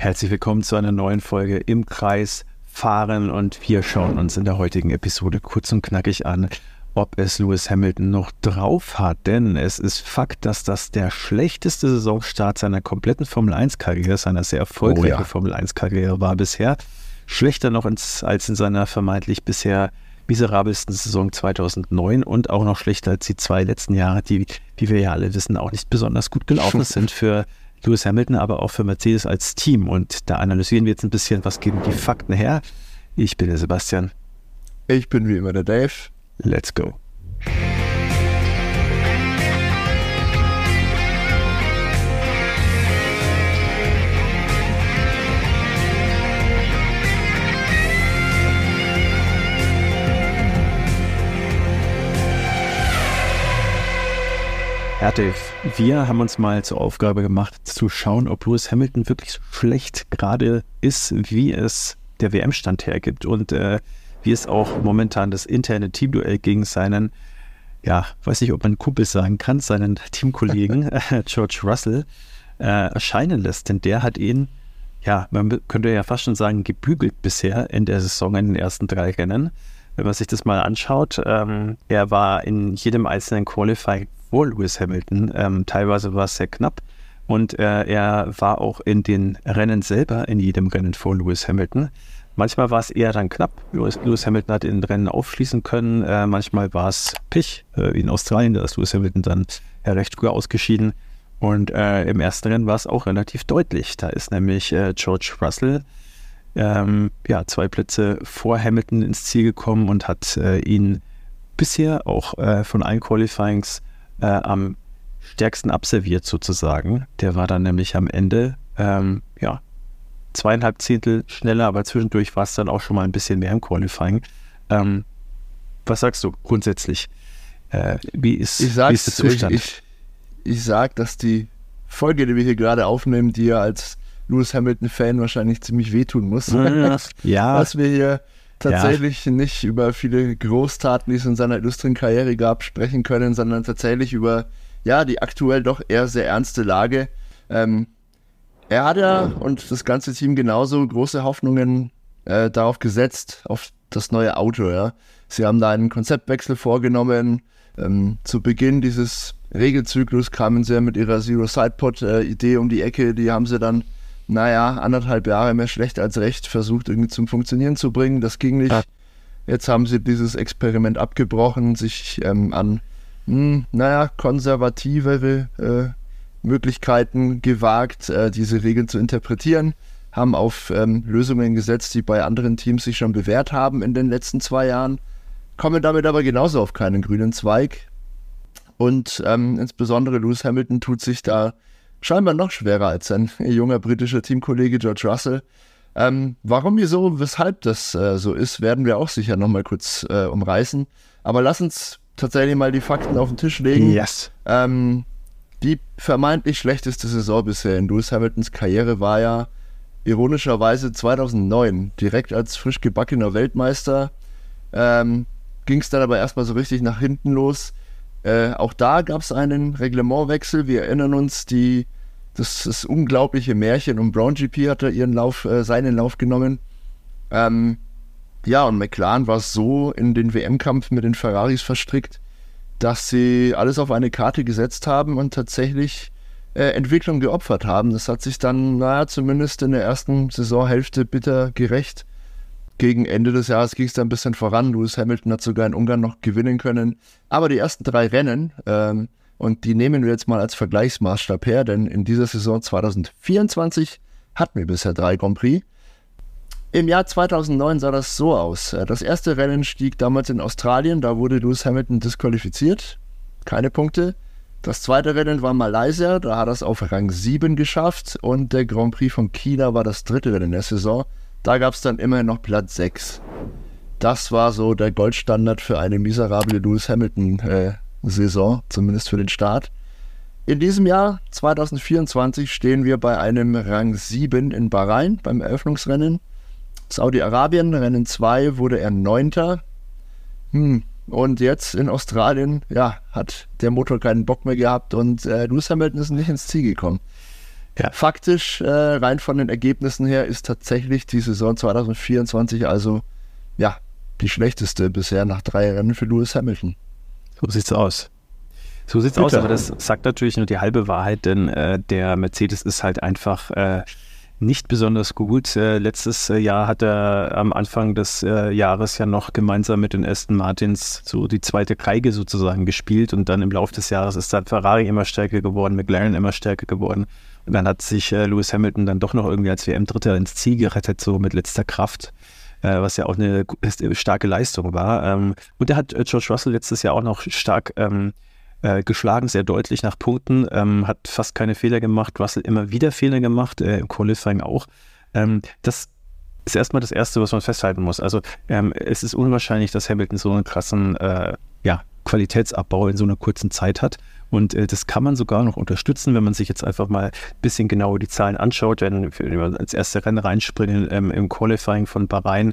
Herzlich willkommen zu einer neuen Folge im Kreis fahren und wir schauen uns in der heutigen Episode kurz und knackig an, ob es Lewis Hamilton noch drauf hat, denn es ist Fakt, dass das der schlechteste Saisonstart seiner kompletten Formel-1-Karriere, seiner sehr erfolgreichen Formel-1-Karriere war bisher. Schlechter noch als in seiner vermeintlich bisher miserabelsten Saison 2009 und auch noch schlechter als die zwei letzten Jahre, die, wie wir ja alle wissen, auch nicht besonders gut gelaufen sind für Lewis Hamilton, aber auch für Mercedes als Team. Und da analysieren wir jetzt ein bisschen, was geben die Fakten her. Ich bin der Sebastian. Ich bin wie immer der Dave. Let's go. Ja, Dave, wir haben uns mal zur Aufgabe gemacht, zu schauen, ob Lewis Hamilton wirklich so schlecht gerade ist, wie es der WM-Stand hergibt und wie es auch momentan das interne Teamduell gegen seinen, ja, weiß nicht, ob man Kumpel sagen kann, seinen Teamkollegen George Russell erscheinen lässt. Denn der hat ihn, ja, man könnte ja fast schon sagen, gebügelt bisher in der Saison in den ersten 3 Rennen. Wenn man sich das mal anschaut, er war in jedem einzelnen Qualifying vor Lewis Hamilton, teilweise war es sehr knapp und er war auch in den Rennen selber in jedem Rennen vor Lewis Hamilton. Manchmal war es eher dann knapp, Lewis Hamilton hat in den Rennen aufschließen können, manchmal war es Pech, wie in Australien, da ist Lewis Hamilton dann recht früh ausgeschieden und im ersten Rennen war es auch relativ deutlich, da ist nämlich George Russell 2 Plätze vor Hamilton ins Ziel gekommen und hat ihn bisher auch von allen Qualifyings am stärksten abserviert sozusagen. Der war dann nämlich am Ende 2,5 Zehntel schneller, aber zwischendurch war es dann auch schon mal ein bisschen mehr im Qualifying. Was sagst du grundsätzlich? Wie ist der Zustand? Ich sag, dass die Folge, die wir hier gerade aufnehmen, die ja als Lewis Hamilton-Fan wahrscheinlich ziemlich wehtun muss. Ja. Dass wir hier tatsächlich nicht über viele Großtaten, die es in seiner illustren Karriere gab, sprechen können, sondern tatsächlich über die aktuell doch eher sehr ernste Lage. Er hat ja, und das ganze Team genauso, große Hoffnungen darauf gesetzt, auf das neue Auto. Ja. Sie haben da einen Konzeptwechsel vorgenommen. Zu Beginn dieses Regelzyklus kamen sie ja mit ihrer Zero-Sidepod-Idee um die Ecke. Die haben sie dann 1,5 Jahre mehr schlecht als recht versucht, irgendwie zum Funktionieren zu bringen. Das ging nicht. Jetzt haben sie dieses Experiment abgebrochen, sich an konservativere Möglichkeiten gewagt, diese Regeln zu interpretieren, haben auf Lösungen gesetzt, die bei anderen Teams sich schon bewährt haben in den letzten 2 Jahren, kommen damit aber genauso auf keinen grünen Zweig. Und insbesondere Lewis Hamilton tut sich da scheinbar noch schwerer als sein junger britischer Teamkollege George Russell. Warum, wieso, weshalb das so ist, werden wir auch sicher nochmal kurz umreißen. Aber lass uns tatsächlich mal die Fakten auf den Tisch legen. Yes. Die vermeintlich schlechteste Saison bisher in Lewis Hamiltons Karriere war ja ironischerweise 2009, direkt als frisch gebackener Weltmeister. Ging es dann aber erstmal so richtig nach hinten los. Auch da gab es einen Reglementwechsel. Wir erinnern uns, das unglaubliche Märchen um Brown GP hat er seinen Lauf genommen. Und McLaren war so in den WM-Kampf mit den Ferraris verstrickt, dass sie alles auf eine Karte gesetzt haben und tatsächlich Entwicklung geopfert haben. Das hat sich dann, zumindest in der ersten Saisonhälfte bitter gerächt. Gegen Ende des Jahres ging es dann ein bisschen voran. Lewis Hamilton hat sogar in Ungarn noch gewinnen können. Aber die ersten 3 Rennen, und die nehmen wir jetzt mal als Vergleichsmaßstab her, denn in dieser Saison 2024 hatten wir bisher 3 Grand Prix. Im Jahr 2009 sah das so aus. Das erste Rennen stieg damals in Australien, da wurde Lewis Hamilton disqualifiziert. Keine Punkte. Das zweite Rennen war Malaysia, da hat er es auf Rang 7 geschafft. Und der Grand Prix von China war das dritte Rennen der Saison. Da gab es dann immerhin noch Platz 6. Das war so der Goldstandard für eine miserable Lewis Hamilton-Saison, zumindest für den Start. In diesem Jahr, 2024, stehen wir bei einem Rang 7 in Bahrain beim Eröffnungsrennen. Saudi-Arabien, Rennen 2, wurde er 9. Und jetzt in Australien, hat der Motor keinen Bock mehr gehabt und Lewis Hamilton ist nicht ins Ziel gekommen. Ja. Faktisch, rein von den Ergebnissen her, ist tatsächlich die Saison 2024 also ja die schlechteste bisher nach 3 Rennen für Lewis Hamilton. So sieht's aus. So sieht's aus, aber das sagt natürlich nur die halbe Wahrheit, denn der Mercedes ist halt einfach nicht besonders gut. Letztes Jahr hat er am Anfang des Jahres ja noch gemeinsam mit den Aston Martins so die zweite Geige sozusagen gespielt und dann im Laufe des Jahres ist dann Ferrari immer stärker geworden, McLaren immer stärker geworden und dann hat sich Lewis Hamilton dann doch noch irgendwie als WM-Dritter ins Ziel gerettet, so mit letzter Kraft, was ja auch eine starke Leistung war. Und er hat George Russell letztes Jahr auch noch stark geschlagen, sehr deutlich nach Punkten, hat fast keine Fehler gemacht, Russell immer wieder Fehler gemacht, im Qualifying auch. Das ist erstmal das Erste, was man festhalten muss. Also es ist unwahrscheinlich, dass Hamilton so einen krassen Qualitätsabbau in so einer kurzen Zeit hat. Und das kann man sogar noch unterstützen, wenn man sich jetzt einfach mal ein bisschen genauer die Zahlen anschaut, wenn wir als erste Rennen reinspringen im Qualifying von Bahrain.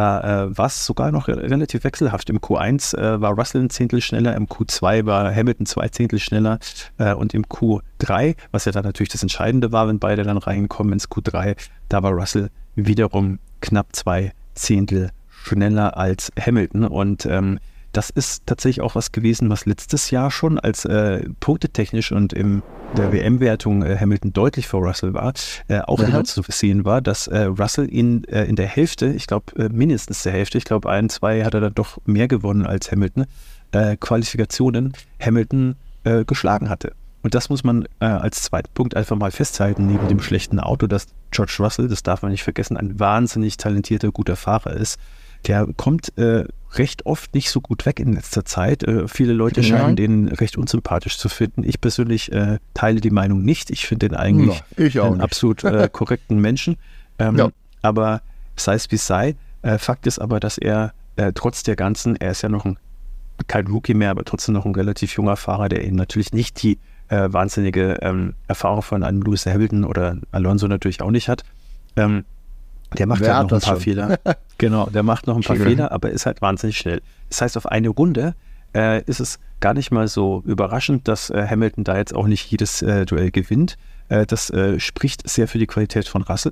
Da war es sogar noch relativ wechselhaft. Im Q1 war Russell ein Zehntel schneller, im Q2 war Hamilton 2 Zehntel schneller und im Q3, was ja dann natürlich das Entscheidende war, wenn beide dann reinkommen ins Q3, da war Russell wiederum knapp 2 Zehntel schneller als Hamilton und das ist tatsächlich auch was gewesen, was letztes Jahr schon als punktetechnisch und in der WM-Wertung Hamilton deutlich vor Russell war, auch immer zu sehen war, dass Russell in der Hälfte, ich glaube mindestens der Hälfte, ich glaube 1, 2 hat er dann doch mehr gewonnen als Hamilton, Qualifikationen Hamilton geschlagen hatte. Und das muss man als zweiten Punkt einfach mal festhalten, neben dem schlechten Auto, dass George Russell, das darf man nicht vergessen, ein wahnsinnig talentierter, guter Fahrer ist. Der kommt recht oft nicht so gut weg in letzter Zeit. Viele Leute scheinen den recht unsympathisch zu finden. Ich persönlich teile die Meinung nicht. Ich finde den eigentlich einen absolut korrekten Menschen. Aber sei es wie es sei, Fakt ist aber, dass er trotz der ganzen, er ist ja noch kein Rookie mehr, aber trotzdem noch ein relativ junger Fahrer, der eben natürlich nicht die wahnsinnige Erfahrung von einem Lewis Hamilton oder Alonso natürlich auch nicht hat. Der macht ja noch ein paar Fehler. Genau, der macht noch ein paar Fehler, aber ist halt wahnsinnig schnell. Das heißt, auf eine Runde ist es gar nicht mal so überraschend, dass Hamilton da jetzt auch nicht jedes Duell gewinnt. Das spricht sehr für die Qualität von Russell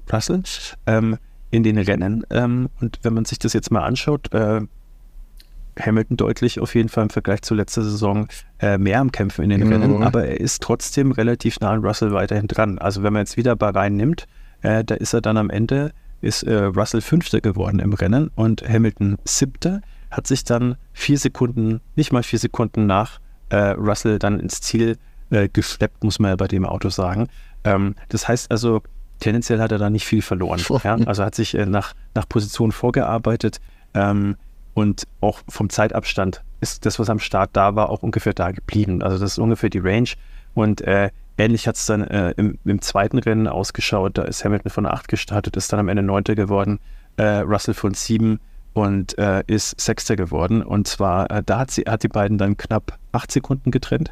in den Rennen. Und wenn man sich das jetzt mal anschaut, Hamilton deutlich auf jeden Fall im Vergleich zur letzten Saison mehr am Kämpfen in den Rennen, aber er ist trotzdem relativ nah an Russell weiterhin dran. Also wenn man jetzt wieder Bahrain nimmt, da ist er dann am Ende Russell 5. geworden im Rennen und Hamilton 7. hat sich dann nicht mal 4 Sekunden nach Russell dann ins Ziel geschleppt, muss man ja bei dem Auto sagen. Das heißt also, tendenziell hat er da nicht viel verloren. Ja? Also hat sich nach Position vorgearbeitet und auch vom Zeitabstand ist das, was am Start da war, auch ungefähr da geblieben. Also das ist ungefähr die Range und ähnlich hat es dann im zweiten Rennen ausgeschaut. Da ist Hamilton von 8 gestartet, ist dann am Ende 9. geworden, Russell von 7 und ist 6. geworden. Und zwar, da hat die beiden dann knapp 8 Sekunden getrennt.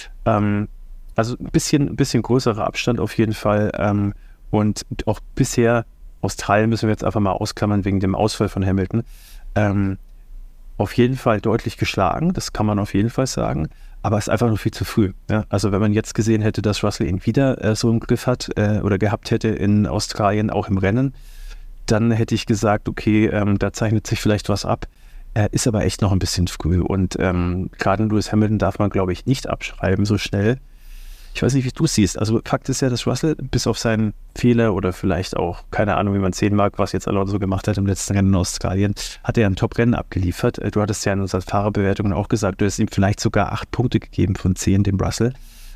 Also ein bisschen größerer Abstand auf jeden Fall. Und auch bisher, Australien müssen wir jetzt einfach mal ausklammern wegen dem Ausfall von Hamilton. Auf jeden Fall deutlich geschlagen, das kann man auf jeden Fall sagen. Aber es ist einfach noch viel zu früh. Ja? Also wenn man jetzt gesehen hätte, dass Russell ihn wieder so im Griff hat oder gehabt hätte in Australien, auch im Rennen, dann hätte ich gesagt, okay, da zeichnet sich vielleicht was ab. Ist aber echt noch ein bisschen früh. Und gerade Lewis Hamilton darf man, glaube ich, nicht abschreiben so schnell. Ich weiß nicht, wie du es siehst. Also Fakt ist ja, dass Russell bis auf seinen Fehler oder vielleicht auch, keine Ahnung, wie man sehen mag, was jetzt Alonso gemacht hat im letzten Rennen in Australien, hat er ein Top-Rennen abgeliefert. Du hattest ja in unseren Fahrerbewertungen auch gesagt, du hast ihm vielleicht sogar 8 Punkte gegeben von 10, dem Russell.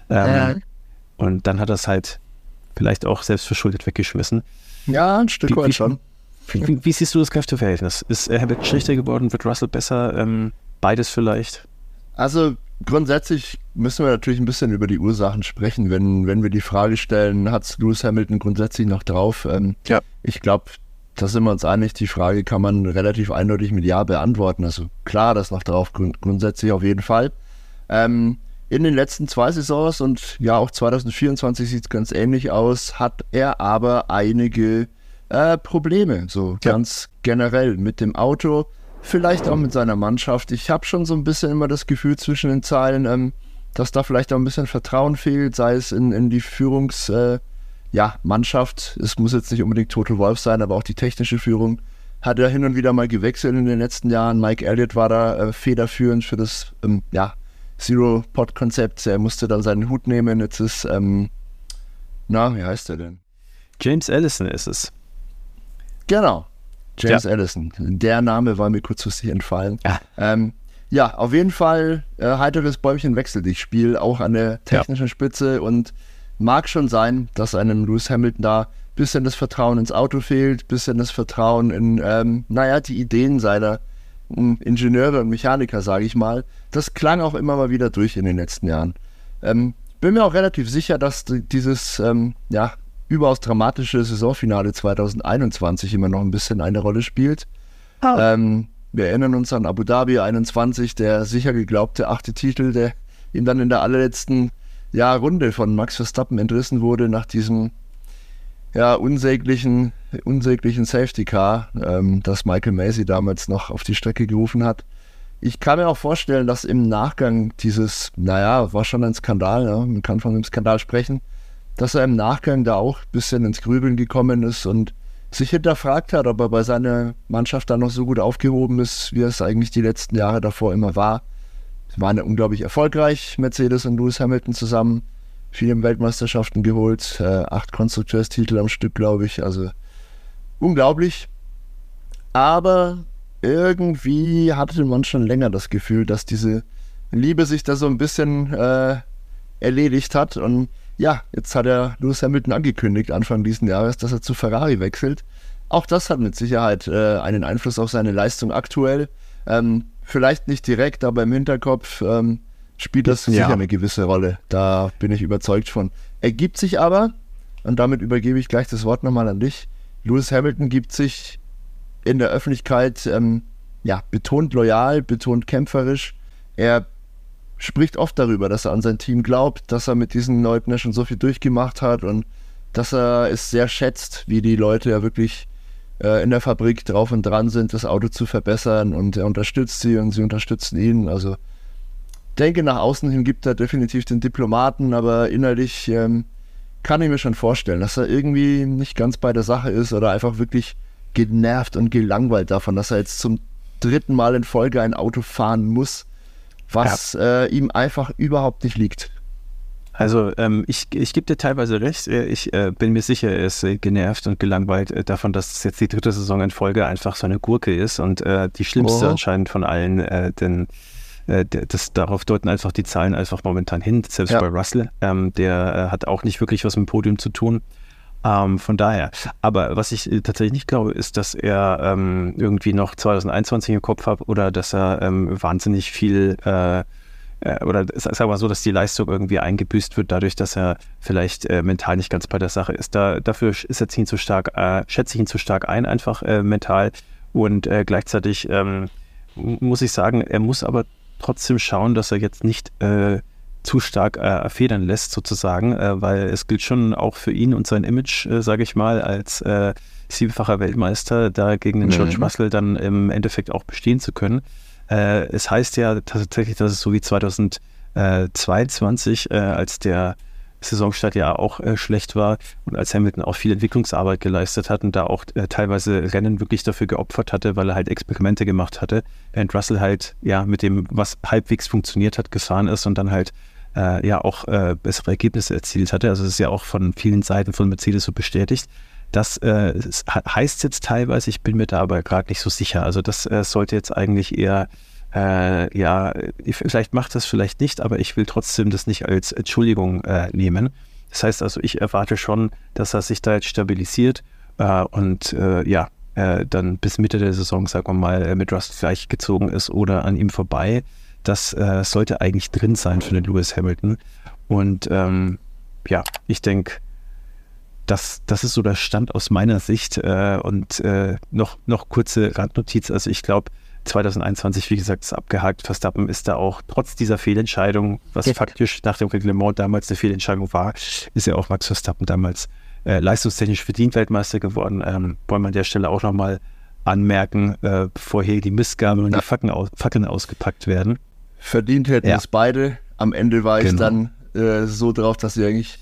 Und dann hat er es halt vielleicht auch selbstverschuldet weggeschmissen. Ja, ein Stück weit schon. Wie siehst du das Kräfteverhältnis? Ist Hamilton schlechter geworden? Wird Russell besser? Beides vielleicht? Also grundsätzlich müssen wir natürlich ein bisschen über die Ursachen sprechen, wenn wir die Frage stellen, hat es Lewis Hamilton grundsätzlich noch drauf? Ich glaube, da sind wir uns einig, die Frage kann man relativ eindeutig mit Ja beantworten. Also klar, das noch drauf, grundsätzlich auf jeden Fall. In den letzten 2 Saisons und ja auch 2024 sieht es ganz ähnlich aus, hat er aber einige Probleme, so ganz generell mit dem Auto, vielleicht auch mit seiner Mannschaft. Ich habe schon so ein bisschen immer das Gefühl zwischen den Zeilen, dass da vielleicht auch ein bisschen Vertrauen fehlt, sei es in die Mannschaft, es muss jetzt nicht unbedingt Toto Wolff sein, aber auch die technische Führung hat er hin und wieder mal gewechselt in den letzten Jahren. Mike Elliott war da federführend für das Zero-Pod-Konzept. Er musste dann seinen Hut nehmen. Jetzt ist, wie heißt er denn? James Allison ist es. Genau, James Allison. Der Name war mir kurzfristig entfallen. Ja. Auf jeden Fall heiteres Bäumchen wechselt dich Spiel, auch an der technischen Spitze, und mag schon sein, dass einem Lewis Hamilton da ein bisschen das Vertrauen ins Auto fehlt, ein bisschen das Vertrauen in, die Ideen seiner Ingenieure und Mechaniker, sage ich mal. Das klang auch immer mal wieder durch in den letzten Jahren. Bin mir auch relativ sicher, dass dieses, überaus dramatische Saisonfinale 2021 immer noch ein bisschen eine Rolle spielt. Wir erinnern uns an Abu Dhabi 21, der sicher geglaubte 8. Titel, der ihm dann in der allerletzten Runde von Max Verstappen entrissen wurde, nach diesem unsäglichen Safety Car, das Michael Masi damals noch auf die Strecke gerufen hat. Ich kann mir auch vorstellen, dass im Nachgang dieses, war schon ein Skandal, man kann von einem Skandal sprechen, dass er im Nachgang da auch ein bisschen ins Grübeln gekommen ist und sich hinterfragt hat, ob er bei seiner Mannschaft da noch so gut aufgehoben ist, wie es eigentlich die letzten Jahre davor immer war. Es waren unglaublich erfolgreich, Mercedes und Lewis Hamilton zusammen, viele Weltmeisterschaften geholt, 8 Konstrukteurstitel am Stück, glaube ich, also unglaublich. Aber irgendwie hatte man schon länger das Gefühl, dass diese Liebe sich da so ein bisschen erledigt hat, und jetzt hat er Lewis Hamilton angekündigt, Anfang diesen Jahres, dass er zu Ferrari wechselt. Auch das hat mit Sicherheit einen Einfluss auf seine Leistung aktuell. Vielleicht nicht direkt, aber im Hinterkopf spielt das sicher eine gewisse Rolle. Da bin ich überzeugt von. Ergibt sich aber, und damit übergebe ich gleich das Wort nochmal an dich, Lewis Hamilton gibt sich in der Öffentlichkeit betont loyal, betont kämpferisch. Er spricht oft darüber, dass er an sein Team glaubt, dass er mit diesen Leuten ja schon so viel durchgemacht hat und dass er es sehr schätzt, wie die Leute ja wirklich in der Fabrik drauf und dran sind, das Auto zu verbessern, und er unterstützt sie und sie unterstützen ihn. Also denke, nach außen hin gibt er definitiv den Diplomaten, aber innerlich kann ich mir schon vorstellen, dass er irgendwie nicht ganz bei der Sache ist oder einfach wirklich genervt und gelangweilt davon, dass er jetzt zum 3. Mal in Folge ein Auto fahren muss, was ihm einfach überhaupt nicht liegt. Also ich gebe dir teilweise recht. Ich bin mir sicher, er ist genervt und gelangweilt davon, dass es jetzt die 3. Saison in Folge einfach so eine Gurke ist und die schlimmste anscheinend von allen, denn darauf deuten einfach die Zahlen einfach momentan hin, selbst bei Russell. Der hat auch nicht wirklich was mit dem Podium zu tun. Von daher. Aber was ich tatsächlich nicht glaube, ist, dass er irgendwie noch 2021 im Kopf hat oder dass er wahnsinnig viel oder sagen wir mal so, dass die Leistung irgendwie eingebüßt wird, dadurch, dass er vielleicht mental nicht ganz bei der Sache ist. Dafür ist er zu stark, schätze ich ihn zu stark ein, einfach mental. Und gleichzeitig muss ich sagen, er muss aber trotzdem schauen, dass er jetzt nicht zu stark federn lässt, sozusagen, weil es gilt schon auch für ihn und sein Image, sage ich mal, als 7-facher Weltmeister, da gegen den George Russell dann im Endeffekt auch bestehen zu können. Es heißt ja tatsächlich, dass es so wie 2022, als der Saisonstart ja auch schlecht war und als Hamilton auch viel Entwicklungsarbeit geleistet hat und da auch teilweise Rennen wirklich dafür geopfert hatte, weil er halt Experimente gemacht hatte, während Russell halt mit dem, was halbwegs funktioniert hat, gefahren ist und dann halt auch bessere Ergebnisse erzielt hatte. Also es ist ja auch von vielen Seiten von Mercedes so bestätigt. Das heißt jetzt teilweise, ich bin mir da aber gerade nicht so sicher. Also das sollte jetzt eigentlich eher, vielleicht macht das vielleicht nicht, aber ich will trotzdem das nicht als Entschuldigung nehmen. Das heißt also, ich erwarte schon, dass er sich da jetzt stabilisiert und dann bis Mitte der Saison, sagen wir mal, mit Russell gleich gezogen ist oder an ihm vorbei. Das sollte eigentlich drin sein für den Lewis Hamilton. Und ich denke, das ist so der Stand aus meiner Sicht. Und noch kurze Randnotiz. Also ich glaube, 2021, wie gesagt, ist abgehakt. Verstappen ist da auch trotz dieser Fehlentscheidung, was faktisch nach dem Reglement damals eine Fehlentscheidung war, ist ja auch Max Verstappen damals leistungstechnisch verdient Weltmeister geworden. Wollen wir an der Stelle auch nochmal anmerken, bevor hier die Mistgabeln und die Fackeln ausgepackt werden. Verdient hätten es beide. Am Ende war ich dann so drauf, dass sie eigentlich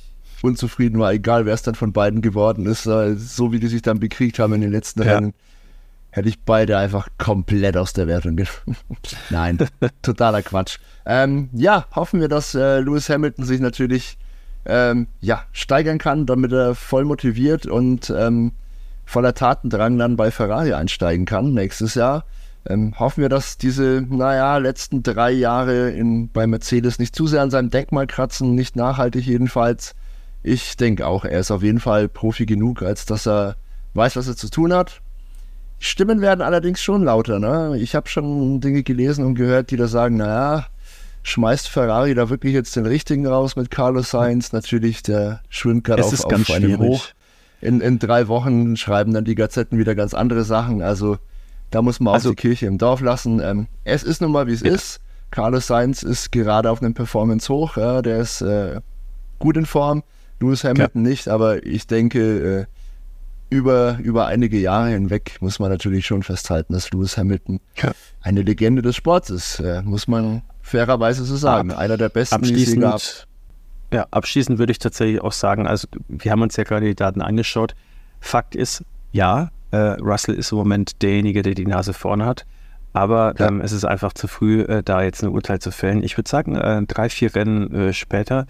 unzufrieden war, egal wer es dann von beiden geworden ist. So wie die sich dann bekriegt haben in den letzten Rennen, hätte ich beide einfach komplett aus der Wertung genommen. Nein, totaler Quatsch. Hoffen wir, dass Lewis Hamilton sich natürlich steigern kann, damit er voll motiviert und voller Tatendrang dann bei Ferrari einsteigen kann nächstes Jahr. Hoffen wir, dass diese, letzten 3 Jahre bei Mercedes nicht zu sehr an seinem Denkmal kratzen, nicht nachhaltig jedenfalls. Ich denke auch, er ist auf jeden Fall Profi genug, als dass er weiß, was er zu tun hat. Stimmen werden allerdings schon lauter, ne? Ich habe schon Dinge gelesen und gehört, die da sagen, schmeißt Ferrari da wirklich jetzt den richtigen raus mit Carlos Sainz? Natürlich, der schwimmt gerade auf einem Hoch. In 3 Wochen schreiben dann die Gazetten wieder ganz andere Sachen, also da muss man auch die Kirche im Dorf lassen. Es ist nun mal, wie es ist. Carlos Sainz ist gerade auf einem Performance-Hoch, der ist gut in Form, Lewis Hamilton nicht, aber ich denke, über einige Jahre hinweg muss man natürlich schon festhalten, dass Lewis Hamilton eine Legende des Sports ist, muss man fairerweise so sagen. Einer der besten, die es gab. Ja, abschließend würde ich tatsächlich auch sagen, also wir haben uns ja gerade die Daten angeschaut. Fakt ist, Russell ist im Moment derjenige, der die Nase vorne hat, aber es ist einfach zu früh, da jetzt ein Urteil zu fällen. Ich würde sagen, 3-4 Rennen später,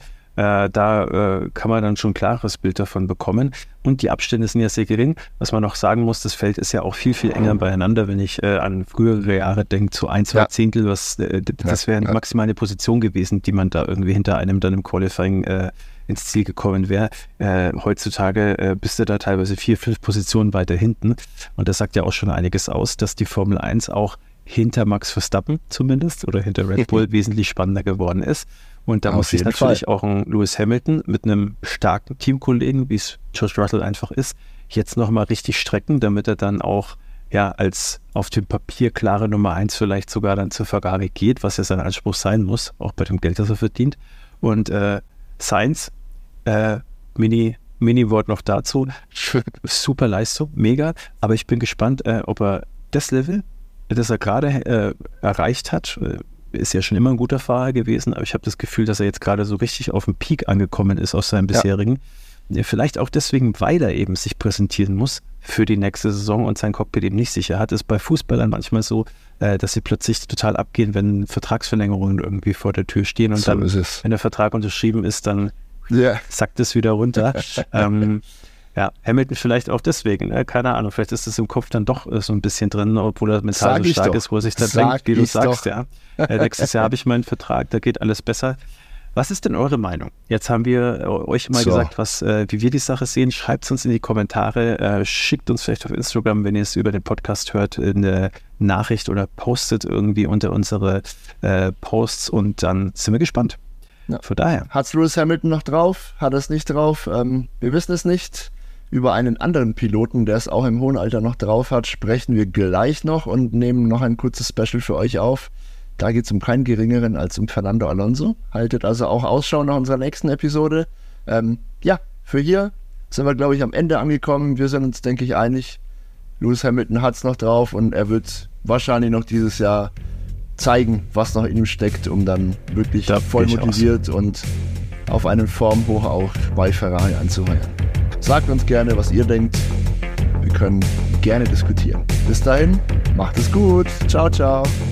da kann man dann schon ein klares Bild davon bekommen. Und die Abstände sind ja sehr gering. Was man noch sagen muss, das Feld ist ja auch viel, viel enger beieinander. Wenn ich an frühere Jahre denke, so 1-2 Zehntel, das wäre maximal eine Position gewesen, die man da irgendwie hinter einem dann im Qualifying ins Ziel gekommen wäre. Heutzutage bist du da teilweise 4-5 Positionen weiter hinten. Und das sagt ja auch schon einiges aus, dass die Formel 1 auch hinter Max Verstappen zumindest oder hinter Red Bull wesentlich spannender geworden ist. Und da muss sich natürlich auch ein Lewis Hamilton mit einem starken Teamkollegen, wie es George Russell einfach ist, jetzt nochmal richtig strecken, damit er dann auch als auf dem Papier klare Nummer 1 vielleicht sogar dann zu Ferrari geht, was ja sein Anspruch sein muss, auch bei dem Geld, das er verdient. Und Sainz, Mini-Wort noch dazu, super Leistung, mega, aber ich bin gespannt, ob er das Level, das er gerade erreicht hat, ist ja schon immer ein guter Fahrer gewesen, aber ich habe das Gefühl, dass er jetzt gerade so richtig auf dem Peak angekommen ist aus seinem bisherigen. Vielleicht auch deswegen, weil er eben sich präsentieren muss für die nächste Saison und sein Cockpit eben nicht sicher hat. Ist bei Fußballern manchmal so, dass sie plötzlich total abgehen, wenn Vertragsverlängerungen irgendwie vor der Tür stehen und so dann, wenn der Vertrag unterschrieben ist, dann sackt es wieder runter. Hamilton vielleicht auch deswegen, keine Ahnung, vielleicht ist es im Kopf dann doch so ein bisschen drin, obwohl er mental so stark ist, wo er sich dann denkt, wie du sagst, nächstes Jahr habe ich meinen Vertrag, da geht alles besser. Was ist denn eure Meinung? Jetzt haben wir euch mal gesagt, wie wir die Sache sehen. Schreibt es uns in die Kommentare, schickt uns vielleicht auf Instagram, wenn ihr es über den Podcast hört, eine Nachricht oder postet irgendwie unter unsere Posts und dann sind wir gespannt. Ja. Von daher. Hat es Lewis Hamilton noch drauf? Hat er es nicht drauf? Wir wissen es nicht. Über einen anderen Piloten, der es auch im hohen Alter noch drauf hat, sprechen wir gleich noch und nehmen noch ein kurzes Special für euch auf. Da geht es um keinen geringeren als um Fernando Alonso. Haltet also auch Ausschau nach unserer nächsten Episode. Für hier sind wir, glaube ich, am Ende angekommen. Wir sind uns, denke ich, einig. Lewis Hamilton hat es noch drauf und er wird wahrscheinlich noch dieses Jahr zeigen, was noch in ihm steckt, um dann wirklich voll motiviert und auf einen Formhoch auch bei Ferrari anzuheuern. Sagt uns gerne, was ihr denkt. Wir können gerne diskutieren. Bis dahin, macht es gut. Ciao, ciao.